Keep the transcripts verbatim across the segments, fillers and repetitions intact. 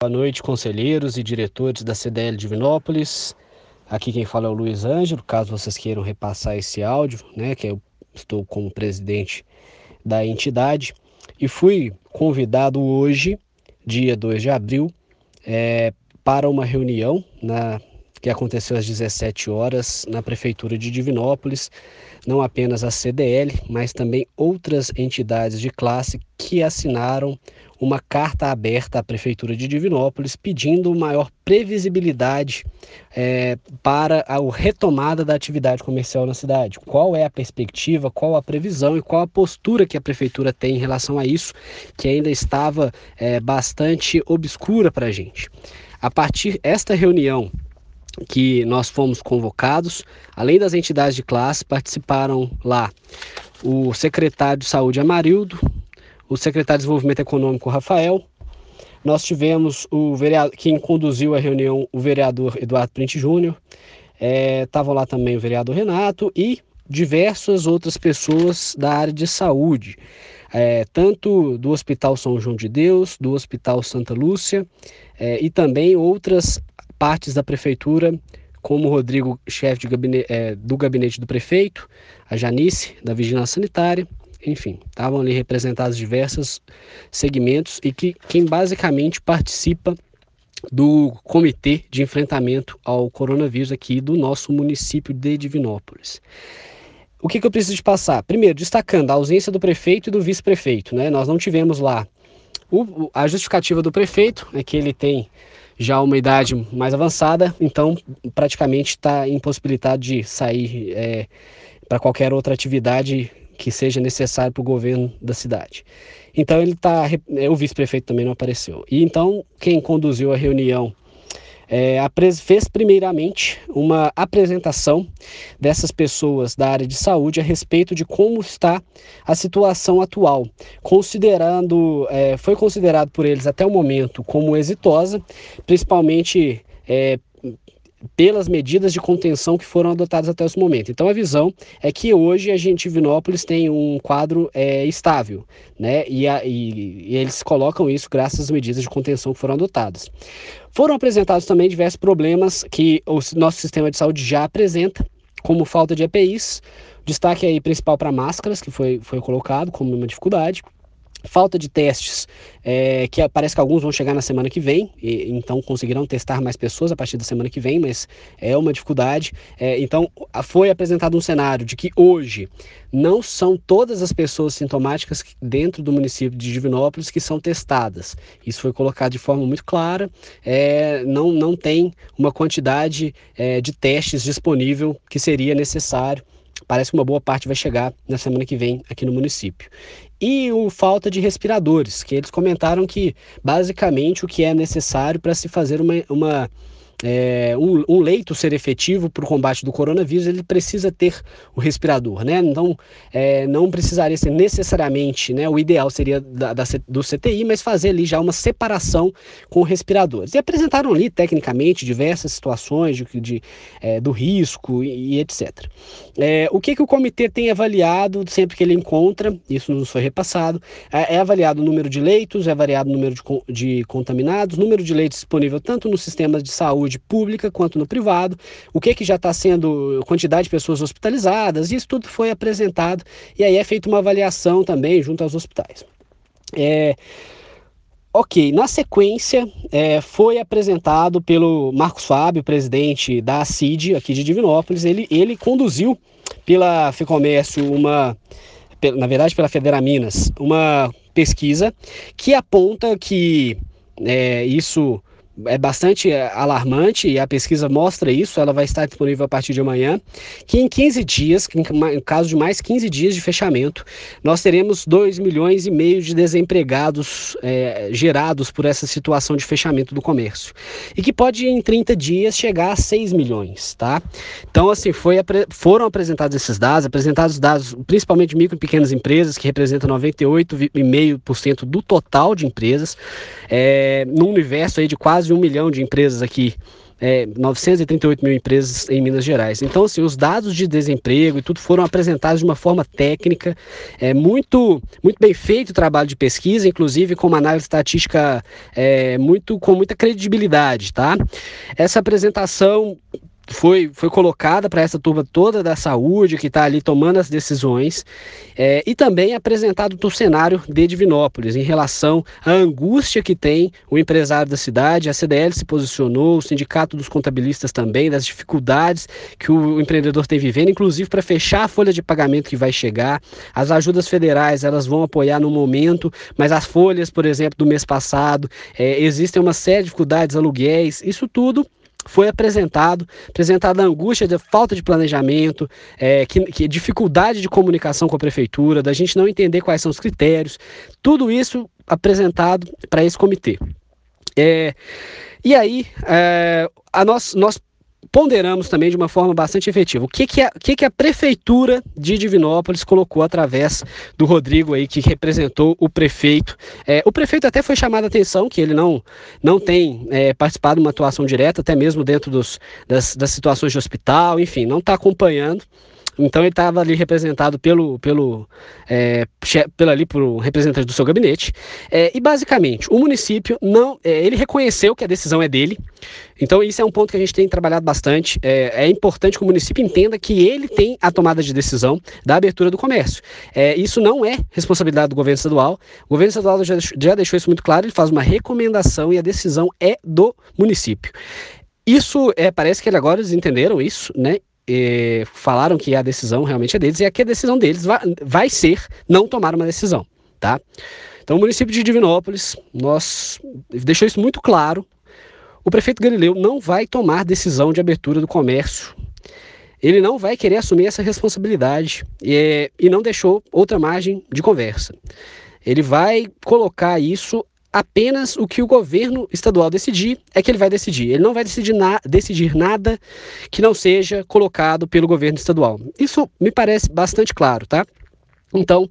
Boa noite, conselheiros e diretores da C D L Divinópolis. Aqui quem fala é o Luiz Ângelo, caso vocês queiram repassar esse áudio, né, que eu estou como presidente da entidade, e fui convidado hoje, dia dois de abril, é, para uma reunião na, que aconteceu às dezessete horas na Prefeitura de Divinópolis, não apenas a C D L, mas também outras entidades de classe que assinaram uma carta aberta à Prefeitura de Divinópolis pedindo maior previsibilidade é, para a retomada da atividade comercial na cidade. Qual é a perspectiva, qual a previsão e qual a postura que a Prefeitura tem em relação a isso, que ainda estava é, bastante obscura para a gente. A partir desta reunião que nós fomos convocados, além das entidades de classe, participaram lá o secretário de Saúde Amarildo, o secretário de Desenvolvimento Econômico Rafael, nós tivemos o vereador, quem conduziu a reunião, o vereador Eduardo Printe Júnior, estavam é, lá também o vereador Renato e diversas outras pessoas da área de saúde, é, tanto do Hospital São João de Deus, do Hospital Santa Lúcia é, e também outras partes da prefeitura, como o Rodrigo, chefe de gabinete, é, do gabinete do prefeito, a Janice, da Vigilância Sanitária, enfim, estavam ali representados diversos segmentos e que quem basicamente participa do Comitê de Enfrentamento ao Coronavírus aqui do nosso município de Divinópolis. O que, que eu preciso de passar? Primeiro, destacando a ausência do prefeito e do vice-prefeito, né? Nós não tivemos lá o, a justificativa do prefeito, é que ele tem já uma idade mais avançada, então praticamente está impossibilitado de sair é, para qualquer outra atividade que seja necessário para o governo da cidade. Então ele está, o vice-prefeito também não apareceu. E então quem conduziu a reunião é, fez primeiramente uma apresentação dessas pessoas da área de saúde a respeito de como está a situação atual, considerando, é, foi considerado por eles até o momento como exitosa, principalmente é, pelas medidas de contenção que foram adotadas até esse momento. Então a visão é que hoje a gente, Divinópolis, tem um quadro é, estável, né? E, a, e, e eles colocam isso graças às medidas de contenção que foram adotadas. Foram apresentados também diversos problemas que o nosso sistema de saúde já apresenta, como falta de E P Is, destaque aí principal para máscaras, que foi, foi colocado como uma dificuldade. Falta de testes, é, que parece que alguns vão chegar na semana que vem, e, então conseguirão testar mais pessoas a partir da semana que vem, mas é uma dificuldade. É, então foi apresentado um cenário de que hoje não são todas as pessoas sintomáticas dentro do município de Divinópolis que são testadas. Isso foi colocado de forma muito clara, é, não, não tem uma quantidade é, de testes disponível que seria necessário. Parece que uma boa parte vai chegar na semana que vem aqui no município. E o falta de respiradores, que eles comentaram que basicamente o que é necessário para se fazer uma, uma, é, um, um leito ser efetivo para o combate do coronavírus, ele precisa ter o respirador, né? Então é, não precisaria ser necessariamente, né? O ideal seria da, da, do C T I, mas fazer ali já uma separação com respiradores. E apresentaram ali tecnicamente diversas situações de, de, é, do risco e, e etcétera. É, o que, que o comitê tem avaliado sempre que ele encontra, isso nos foi repassado, é, é avaliado o número de leitos, é avaliado o número de, de contaminados, número de leitos disponível tanto nos sistemas de saúde pública quanto no privado, o que, que já está sendo, quantidade de pessoas hospitalizadas, isso tudo foi apresentado e aí é feita uma avaliação também junto aos hospitais. É... Ok, na sequência é, foi apresentado pelo Marcos Fábio, presidente da C I D aqui de Divinópolis, ele, ele conduziu pela FEComércio uma, na verdade pela Federaminas, uma pesquisa que aponta que é, isso é bastante alarmante e a pesquisa mostra isso, ela vai estar disponível a partir de amanhã, que em quinze dias, em caso de mais quinze dias de fechamento, nós teremos dois milhões e meio de desempregados é, gerados por essa situação de fechamento do comércio. E que pode em trinta dias chegar a seis milhões, tá? Então, assim, foi, foram apresentados esses dados, apresentados dados principalmente de micro e pequenas empresas, que representam noventa e oito vírgula cinco por cento do total de empresas, é, num universo aí de quase um milhão de empresas aqui é, novecentos e trinta e oito mil empresas em Minas Gerais. Então, assim, os dados de desemprego e tudo foram apresentados de uma forma técnica, é, muito, muito bem feito o trabalho de pesquisa, inclusive com uma análise estatística é, muito, com muita credibilidade, tá? Essa apresentação foi, foi colocada para essa turma toda da saúde que está ali tomando as decisões, é, e também apresentado o cenário de Divinópolis em relação à angústia que tem o empresário da cidade. A C D L se posicionou, o Sindicato dos Contabilistas também, das dificuldades que o empreendedor tem vivendo, inclusive para fechar a folha de pagamento que vai chegar. As ajudas federais, elas vão apoiar no momento, mas as folhas, por exemplo, do mês passado, é, existem uma série de dificuldades, aluguéis, isso tudo foi apresentado, apresentada a angústia da falta de planejamento, é, que, que dificuldade de comunicação com a prefeitura, da gente não entender quais são os critérios, tudo isso apresentado para esse comitê. É, e aí, é, a nós, nós ponderamos também de uma forma bastante efetiva o que, que, a, que, que a prefeitura de Divinópolis colocou através do Rodrigo aí, que representou o prefeito. É, o prefeito até foi chamado a atenção que ele não, não tem é, participado de uma atuação direta, até mesmo dentro dos, das, das situações de hospital, enfim, não está acompanhando. Então ele estava ali representado pelo, pelo, é, pelo ali, por representante do seu gabinete, é, e basicamente o município não, é, ele reconheceu que a decisão é dele. Então isso é um ponto que a gente tem trabalhado bastante. É, é importante que o município entenda que ele tem a tomada de decisão da abertura do comércio. É, isso não é responsabilidade do governo estadual. O governo estadual já, já deixou isso muito claro. Ele faz uma recomendação e a decisão é do município. Isso é, parece que ele agora eles entenderam isso, né? E falaram que a decisão realmente é deles e aqui a decisão deles vai, vai ser não tomar uma decisão, tá? Então o município de Divinópolis, nós deixou isso muito claro. O prefeito Galileu não vai tomar decisão de abertura do comércio. Ele não vai querer assumir essa responsabilidade e, e não deixou outra margem de conversa. Ele vai colocar isso apenas o que o governo estadual decidir é que ele vai decidir. Ele não vai decidir, na, decidir nada que não seja colocado pelo governo estadual. Isso me parece bastante claro, tá? Então,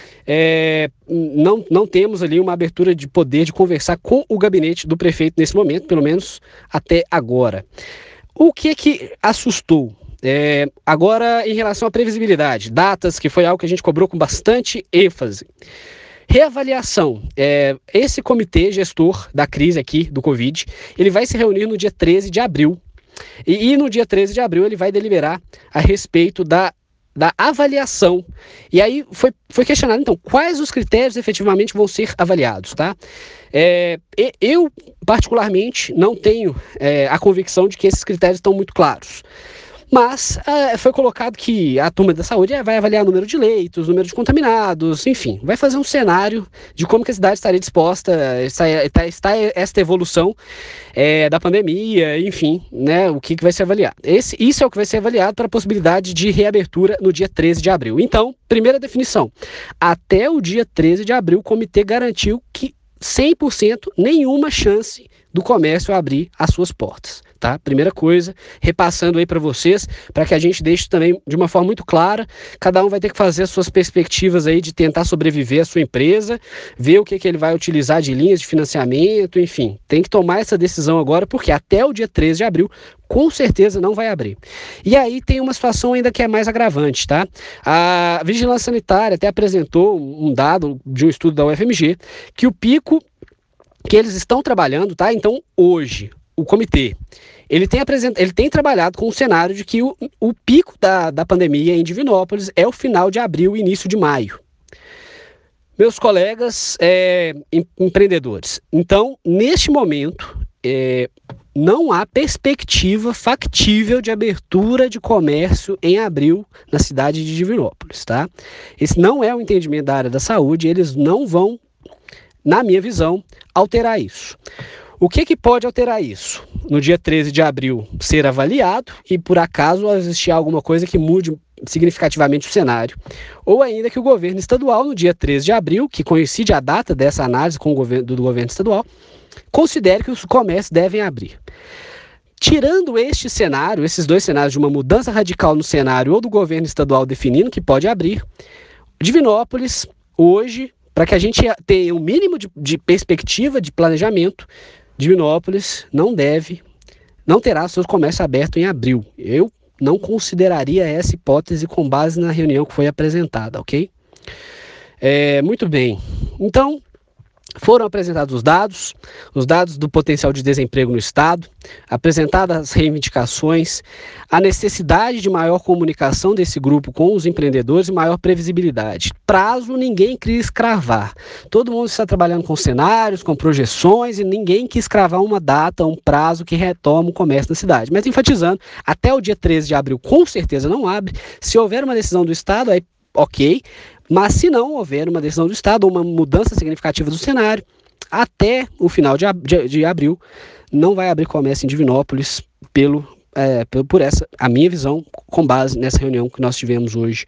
é, não, não temos ali uma abertura de poder de conversar com o gabinete do prefeito nesse momento, pelo menos até agora. O que que assustou? É, agora, em relação à previsibilidade, datas, que foi algo que a gente cobrou com bastante ênfase. Reavaliação. É, esse comitê gestor da crise aqui do Covid, ele vai se reunir no dia treze de abril. E, e no dia treze de abril ele vai deliberar a respeito da, da avaliação. E aí foi, foi questionado, então, quais os critérios efetivamente vão ser avaliados, tá? É, eu, particularmente, não tenho é, a convicção de que esses critérios estão muito claros. Mas uh, foi colocado que a turma da saúde vai avaliar o número de leitos, o número de contaminados, enfim, vai fazer um cenário de como que a cidade estaria disposta, está, está, está esta evolução é, da pandemia, enfim, né, o que, que vai ser avaliado. Esse, isso é o que vai ser avaliado para a possibilidade de reabertura no dia treze de abril. Então, primeira definição, até o dia treze de abril o comitê garantiu que cem por cento nenhuma chance do comércio abrir as suas portas, tá? Primeira coisa, repassando aí para vocês, para que a gente deixe também de uma forma muito clara, cada um vai ter que fazer as suas perspectivas aí de tentar sobreviver a sua empresa, ver o que, que ele vai utilizar de linhas de financiamento, enfim, tem que tomar essa decisão agora, porque até o dia treze de abril, com certeza não vai abrir. E aí tem uma situação ainda que é mais agravante, tá? A Vigilância Sanitária até apresentou um dado de um estudo da U F M G, que o pico que eles estão trabalhando, tá? Então, hoje, o comitê, ele tem, apresent... ele tem trabalhado com o cenário de que o, o pico da, da pandemia em Divinópolis é o final de abril e início de maio. Meus colegas é, em, empreendedores, então, neste momento, é, não há perspectiva factível de abertura de comércio em abril na cidade de Divinópolis, tá? Esse não é o entendimento da área da saúde, eles não vão, na minha visão, alterar isso. O que, que pode alterar isso? No dia treze de abril ser avaliado e por acaso existir alguma coisa que mude significativamente o cenário. Ou ainda que o governo estadual, no dia treze de abril, que coincide a data dessa análise com o governo, do governo estadual, considere que os comércios devem abrir. Tirando este cenário, esses dois cenários de uma mudança radical no cenário ou do governo estadual definindo que pode abrir, Divinópolis, hoje, para que a gente tenha um mínimo de, de perspectiva de planejamento, Divinópolis não deve não terá seus comércios abertos em abril. Eu não consideraria essa hipótese com base na reunião que foi apresentada, ok? É, muito bem. Então, foram apresentados os dados, os dados do potencial de desemprego no Estado, apresentadas as reivindicações, a necessidade de maior comunicação desse grupo com os empreendedores e maior previsibilidade. Prazo ninguém quis cravar. Todo mundo está trabalhando com cenários, com projeções e ninguém quis cravar uma data, um prazo que retoma o comércio na cidade. Mas enfatizando, até o dia treze de abril com certeza não abre. Se houver uma decisão do Estado, aí ok. Mas se não houver uma decisão do Estado ou uma mudança significativa do cenário, até o final de, de, de abril, não vai abrir comércio em Divinópolis pelo, é, por essa, a minha visão, com base nessa reunião que nós tivemos hoje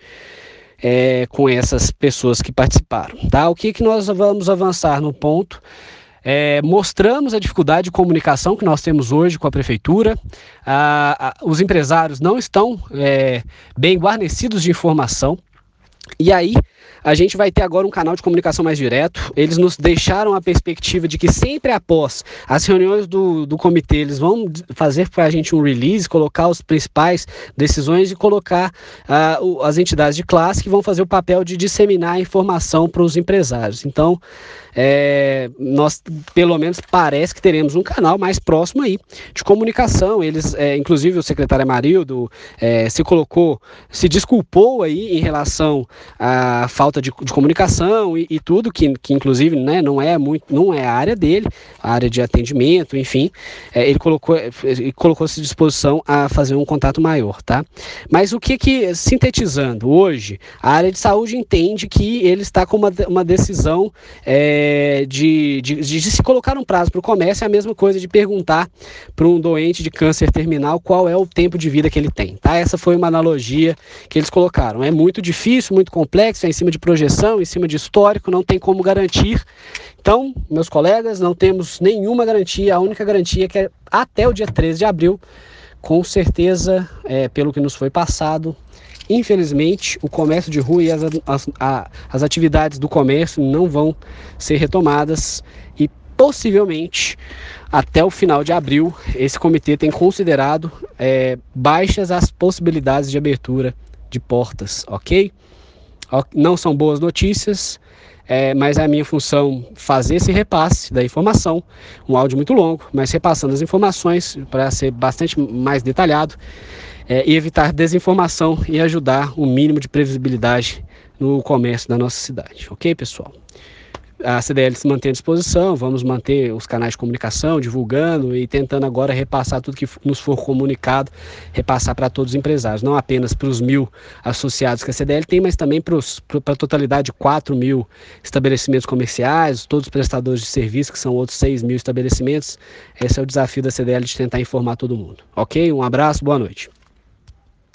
é, com essas pessoas que participaram. Tá? O que, que nós vamos avançar no ponto? É, mostramos a dificuldade de comunicação que nós temos hoje com a prefeitura. Ah, os empresários não estão é, bem guarnecidos de informação. E aí, a gente vai ter agora um canal de comunicação mais direto. Eles nos deixaram a perspectiva de que sempre após as reuniões do, do comitê, eles vão fazer para a gente um release, colocar as principais decisões e colocar uh, o, as entidades de classe que vão fazer o papel de disseminar a informação para os empresários. Então, é, nós, pelo menos, parece que teremos um canal mais próximo aí de comunicação. Eles, é, inclusive o secretário Amarildo é, se colocou, se desculpou aí em relação à falta de, de comunicação e, e tudo, que, que inclusive né, não é muito, não é a área dele, a área de atendimento, enfim, é, ele colocou, ele colocou-se à disposição a fazer um contato maior, tá? Mas o que que, sintetizando, hoje, a área de saúde entende que ele está com uma, uma decisão é, De, de, de se colocar um prazo para o comércio, é a mesma coisa de perguntar para um doente de câncer terminal qual é o tempo de vida que ele tem, tá? Essa foi uma analogia que eles colocaram. É muito difícil, muito complexo, é em cima de projeção, em cima de histórico, não tem como garantir. Então, meus colegas, não temos nenhuma garantia, a única garantia é que é até o dia treze de abril, com certeza, é, pelo que nos foi passado, infelizmente, o comércio de rua e as, as, as atividades do comércio não vão ser retomadas e possivelmente até o final de abril esse comitê tem considerado é, baixas as possibilidades de abertura de portas, ok? Não são boas notícias, é, mas é a minha função fazer esse repasse da informação, um áudio muito longo, mas repassando as informações para ser bastante mais detalhado. É, e evitar desinformação e ajudar o mínimo de previsibilidade no comércio da nossa cidade. Ok, pessoal? A C D L se mantém à disposição, vamos manter os canais de comunicação, divulgando e tentando agora repassar tudo que nos for comunicado, repassar para todos os empresários, não apenas para os mil associados que a C D L tem, mas também para a totalidade de quatro mil estabelecimentos comerciais, todos os prestadores de serviço, que são outros seis mil estabelecimentos. Esse é o desafio da C D L de tentar informar todo mundo. Ok? Um abraço, boa noite.